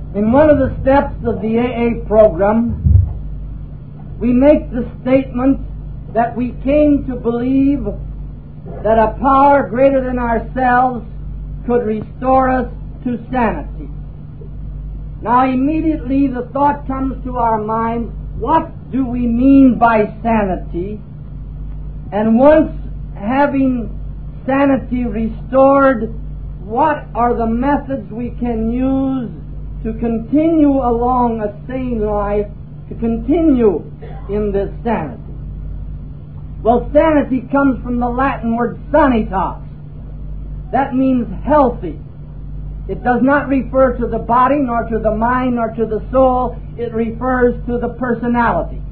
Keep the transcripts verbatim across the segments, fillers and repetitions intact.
In one of the steps of the A A program, we make the statement that we came to believe that a power greater than ourselves could restore us to sanity. Now immediately the thought comes to our mind, what do we mean by sanity? And once having sanity restored, what are the methods we can use to continue along a sane life, to continue in this sanity? Well, sanity comes from the Latin word sanitas. That means healthy. It does not refer to the body, nor to the mind, nor to the soul. It refers to the personality.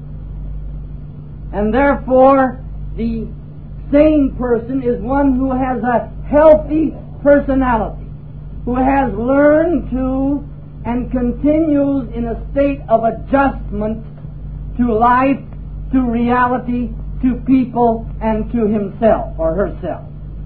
And therefore, the sane person is one who has a healthy personality, who has learned to and continues in a state of adjustment to life, to reality, to people, and to himself or herself.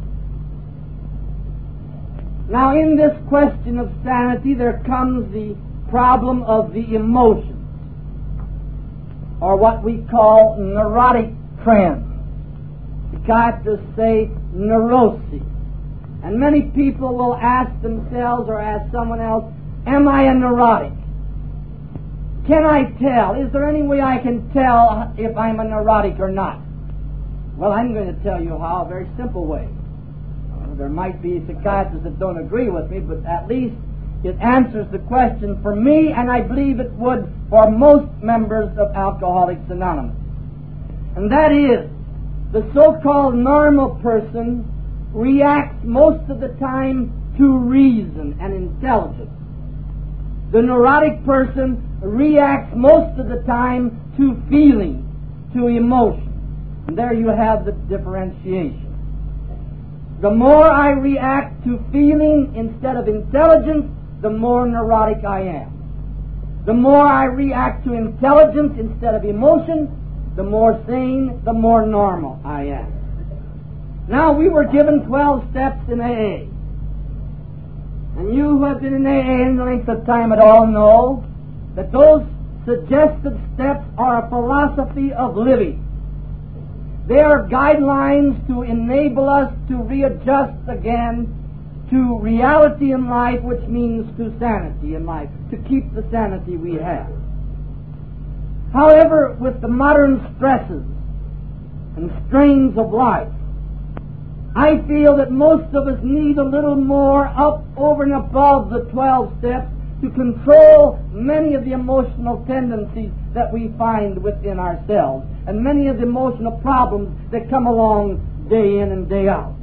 Now, in this question of sanity, there comes the problem of the emotions, or what we call neurotic trends. Psychiatrists say neurosis. And many people will ask themselves or ask someone else, am I a neurotic? Can I tell? Is there any way I can tell if I'm a neurotic or not? Well, I'm going to tell you how, a very simple way. Uh, there might be psychiatrists that don't agree with me, but at least it answers the question for me, and I believe it would for most members of Alcoholics Anonymous. And that is, the so-called normal person reacts most of the time to reason and intelligence. The neurotic person reacts most of the time to feeling, to emotion. And there you have the differentiation. The more I react to feeling instead of intelligence, the more neurotic I am. The more I react to intelligence instead of emotion, the more sane, the more normal I am. Now, we were given twelve steps in A A. And you who have been in A A any length of time at all know that those suggested steps are a philosophy of living. They are guidelines to enable us to readjust again to reality in life, which means to sanity in life, to keep the sanity we have. However, with the modern stresses and strains of life, I feel that most of us need a little more up over and above the twelve steps to control many of the emotional tendencies that we find within ourselves and many of the emotional problems that come along day in and day out.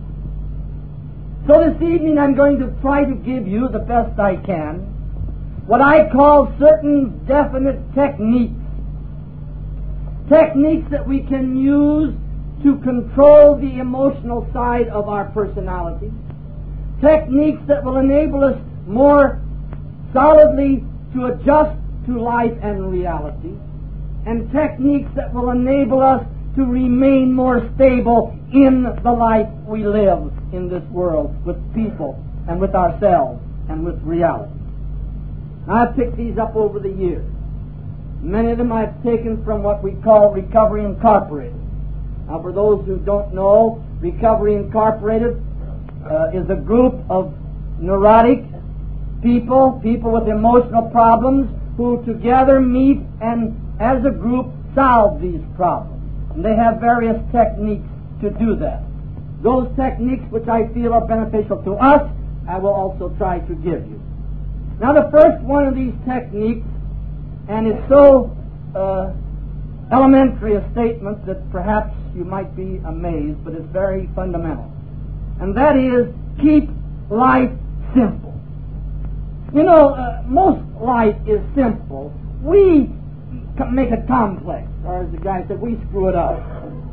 So this evening I'm going to try to give you, the best I can, what I call certain definite techniques. Techniques that we can use to control the emotional side of our personality. Techniques that will enable us more solidly to adjust to life and reality. And techniques that will enable us to remain more stable in the life we live in this world with people and with ourselves and with reality. Now, I've picked these up over the years. Many of them I've taken from what we call Recovery Incorporated. Now, for those who don't know, Recovery Incorporated uh, is a group of neurotic people, people with emotional problems, who together meet and, as a group, solve these problems. And they have various techniques to do that. Those techniques which I feel are beneficial to us, I will also try to give you. Now, the first one of these techniques, and it's so uh, elementary a statement that perhaps you might be amazed, but it's very fundamental. And that is, keep life simple. You know, uh, most life is simple. We make it complex, or as the guy said, we screw it up.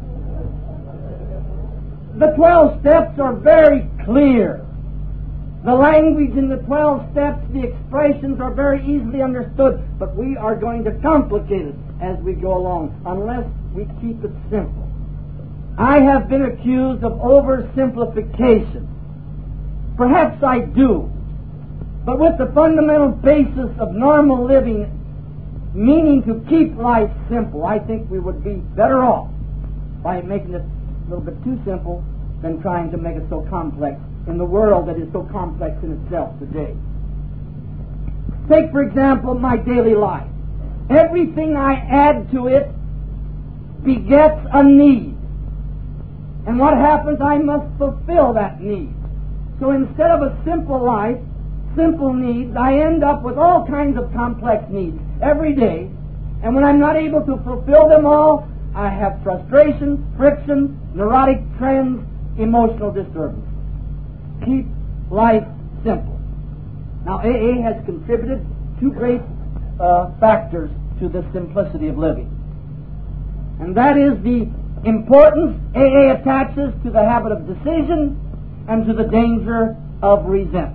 The twelve steps are very clear. The language in the twelve steps, the expressions are very easily understood, but we are going to complicate it as we go along, unless we keep it simple. I have been accused of oversimplification. Perhaps I do. But with the fundamental basis of normal living, meaning to keep life simple, I think we would be better off by making it a little bit too simple than trying to make it so complex in the world that is so complex in itself today. Take, for example, my daily life. Everything I add to it begets a need. And what happens? I must fulfill that need. So instead of a simple life, simple needs, I end up with all kinds of complex needs every day. And when I'm not able to fulfill them all, I have frustration, friction, neurotic trends, emotional disturbance. Keep life simple. Now, A A has contributed two great uh, factors to the simplicity of living. And that is the importance A A attaches to the habit of decision and to the danger of resentment.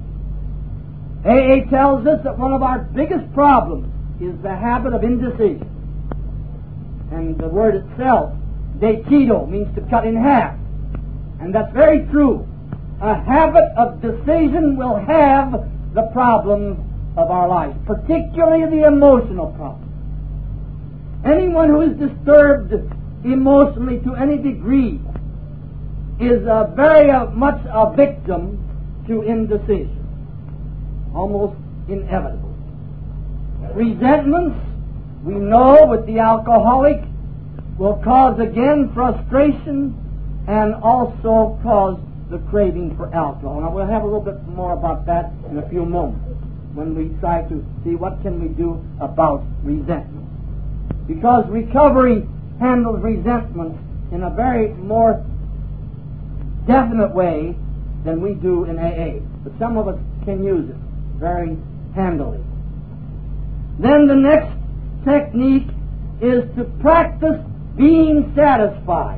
A A tells us that one of our biggest problems is the habit of indecision. And the word itself, dekido, means to cut in half. And that's very true. A habit of decision will have the problems of our life, particularly the emotional problems. Anyone who is disturbed emotionally to any degree is uh, very uh, much a victim to indecision. Almost inevitable. Resentments, we know with the alcoholic, will cause again frustration and also cause the craving for alcohol. Now we'll have a little bit more about that in a few moments when we try to see what can we do about resentment. Because recovery handles resentment in a very more definite way than we do in A A. But some of us can use it very handily. Then the next technique is to practice being satisfied.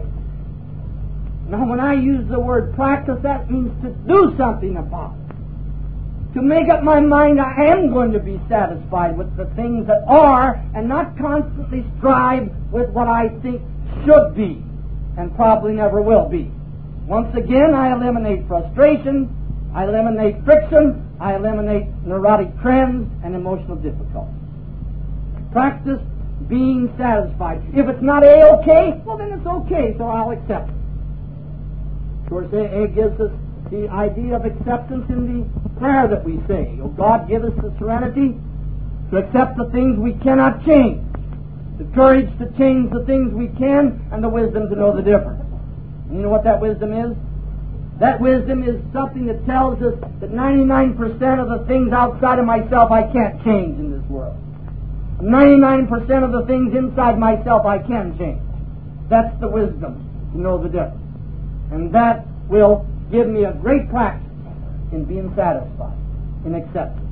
Now when I use the word practice, that means to do something about it. To make up my mind I am going to be satisfied with the things that are and not constantly strive with what I think should be and probably never will be. Once again, I eliminate frustration, I eliminate friction, I eliminate neurotic trends and emotional difficulties. Practice being satisfied. If it's not A-okay, well then it's okay, so I'll accept it. Of course, A A gives us the idea of acceptance in the prayer that we say. Oh, God, give us the serenity to accept the things we cannot change, the courage to change the things we can, and the wisdom to know the difference. And you know what that wisdom is? That wisdom is something that tells us that ninety-nine percent of the things outside of myself I can't change in this world. ninety-nine percent of the things inside myself I can change. That's the wisdom to know the difference. And that will give me a great practice in being satisfied, in acceptance.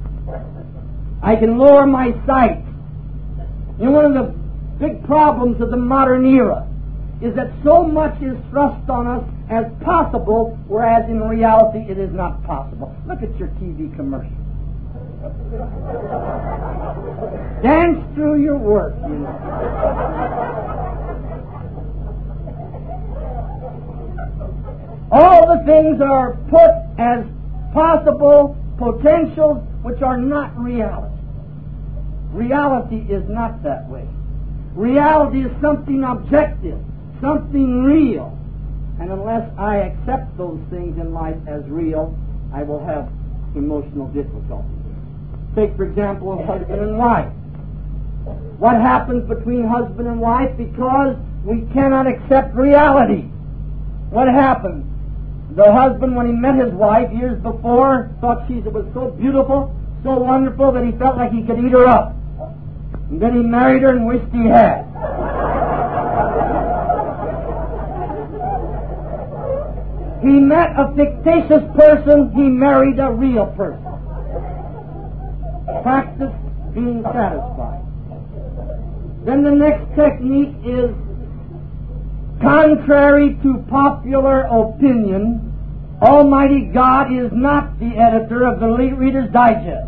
I can lower my sight. You know, one of the big problems of the modern era is that so much is thrust on us as possible, whereas in reality it is not possible. Look at your T V commercial. Dance through your work, you know. All the things are put as possible potentials which are not reality. Reality is not that way. Reality is something objective, something real. And unless I accept those things in life as real, I will have emotional difficulties. Take, for example, a husband and wife. What happens between husband and wife because we cannot accept reality? What happens? The husband, when he met his wife years before, thought she was so beautiful, so wonderful, that he felt like he could eat her up. And then he married her and wished he had. He met a fictitious person, he married a real person. Practice being satisfied. Then the next technique is, contrary to popular opinion, Almighty God is not the editor of the Reader's Digest.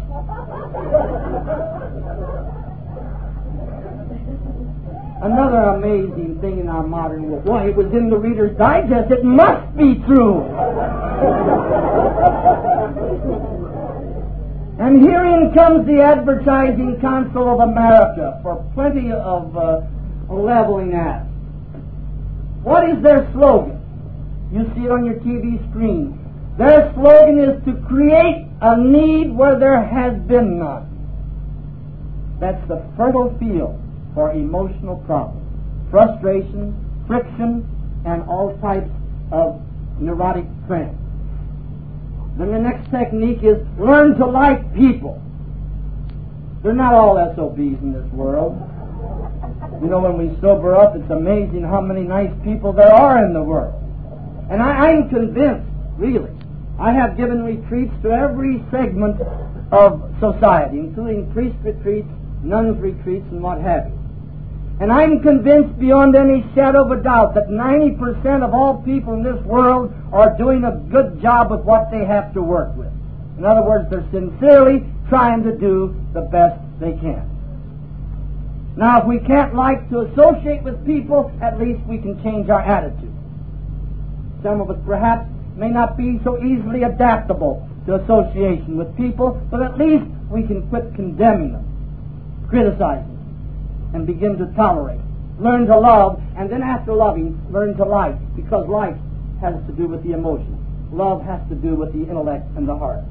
Another amazing thing in our modern world. Why, it was in the Reader's Digest. It must be true. And herein comes the Advertising Council of America for plenty of uh, leveling ads. What is their slogan? You see it on your T V screen. Their slogan is to create a need where there has been none. That's the fertile field for emotional problems, frustration, friction, and all types of neurotic trends. Then the next technique is learn to like people. They're not all S O Bs in this world. You know, when we sober up, it's amazing how many nice people there are in the world. And I, I'm convinced, really, I have given retreats to every segment of society, including priest retreats, nuns retreats, and what have you. And I'm convinced beyond any shadow of a doubt that ninety percent of all people in this world are doing a good job with what they have to work with. In other words, they're sincerely trying to do the best they can. Now, if we can't like to associate with people, at least we can change our attitude. Some of us perhaps may not be so easily adaptable to association with people, but at least we can quit condemning them, criticizing them, and begin to tolerate. Learn to love, and then after loving, learn to like, because like has to do with the emotions. Love has to do with the intellect and the heart.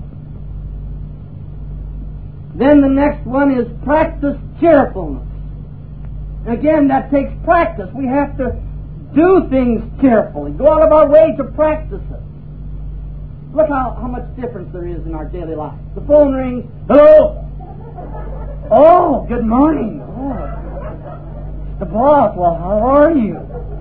Then the next one is practice cheerfulness. Again, that takes practice. We have to do things cheerfully, go out of our way to practice it. Look how, how much difference there is in our daily life. The phone rings. Hello? Oh, good morning. Oh, the boss. Well, how are you?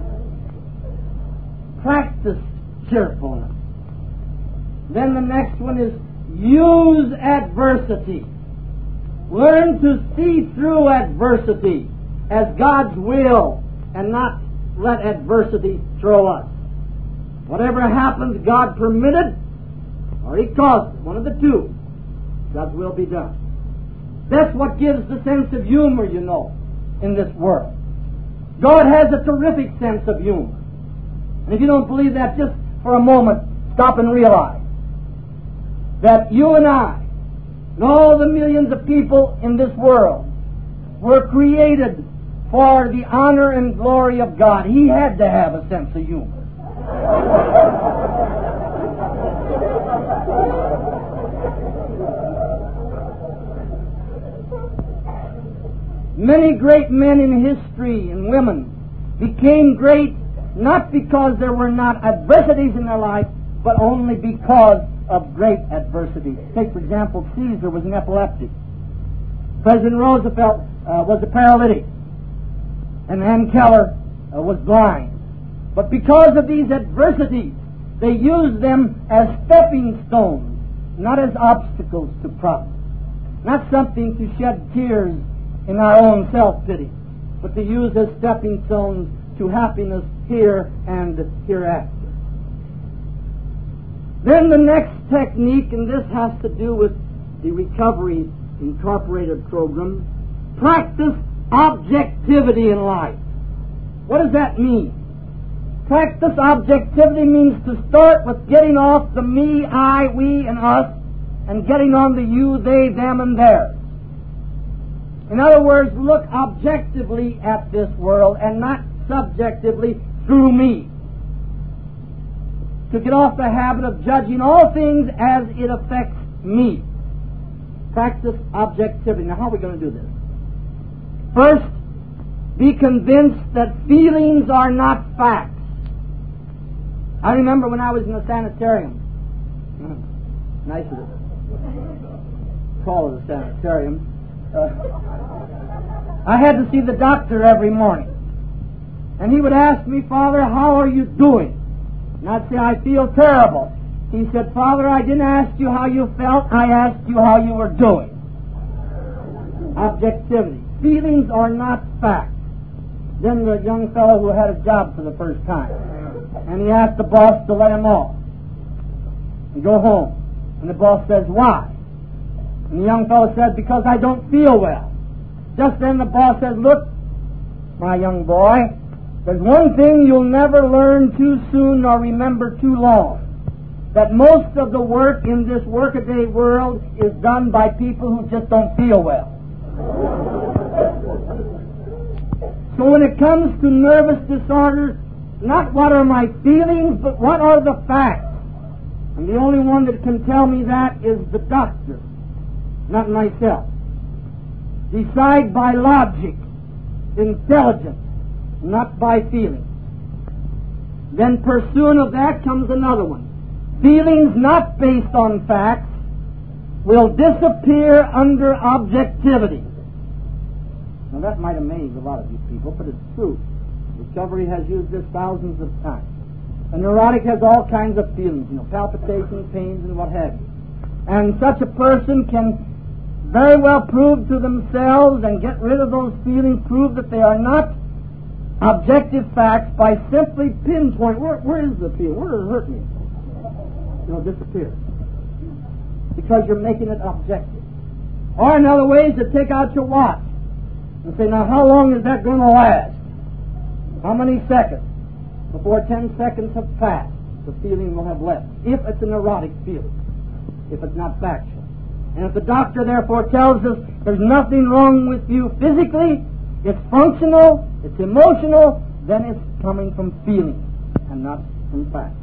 Practice cheerfulness. Then the next one is use adversity. Learn to see through adversity as God's will and not let adversity throw us. Whatever happens, God permitted or He caused it. One of the two. God's will be done. That's what gives the sense of humor, you know, in this world. God has a terrific sense of humor. And if you don't believe that, just for a moment, stop and realize that you and I, and all the millions of people in this world, were created for the honor and glory of God. He had to have a sense of humor. Many great men in history and women became great not because there were not adversities in their life, but only because of great adversity. Take, for example, Caesar was an epileptic. President Roosevelt uh, was a paralytic. And Ann Keller uh, was blind. But because of these adversities, they used them as stepping stones, not as obstacles to progress. Not something to shed tears in our own self-pity, but to use as stepping stones to happiness here and hereafter. Then the next technique, and this has to do with the Recovery Incorporated program, practice objectivity in life. What does that mean? Practice objectivity means to start with getting off the me, I, we, and us, and getting on the you, they, them, and theirs. In other words, look objectively at this world and not subjectively through me. To get off the habit of judging all things as it affects me. Practice objectivity. Now, how are we going to do this? First, be convinced that feelings are not facts. I remember when I was in a sanitarium. Nice of it. Call it a sanitarium. Uh, I had to see the doctor every morning. And he would ask me, Father, how are you doing? And I'd say, I feel terrible. He said, Father, I didn't ask you how you felt. I asked you how you were doing. Objectivity. Feelings are not facts. Then the young fellow who had a job for the first time, and he asked the boss to let him off and go home. And the boss says, why? And the young fellow said, because I don't feel well. Just then the boss said, look, my young boy, there's one thing you'll never learn too soon nor remember too long. that most of the work in this workaday world is done by people who just don't feel well. So when it comes to nervous disorders, not what are my feelings, but what are the facts. And the only one that can tell me that is the doctor, not myself. Decide by logic, intelligence, not by feeling. Then pursuant of that comes another one. Feelings not based on facts will disappear under objectivity. Now that might amaze a lot of you people, but it's true. Discovery has used this thousands of times. A neurotic has all kinds of feelings, you know, palpitations, pains, and what have you. And such a person can very well prove to themselves and get rid of those feelings, prove that they are not objective facts by simply pinpoint, where, where is the feeling? Where does it hurt me? It'll disappear. Because you're making it objective. Or another way is to take out your watch and say, now how long is that going to last? How many seconds? Before ten seconds have passed, the feeling will have left. If it's a neurotic feeling. If it's not factual. And if the doctor therefore tells us there's nothing wrong with you physically, it's functional, it's emotional, then it's coming from feeling and not from fact.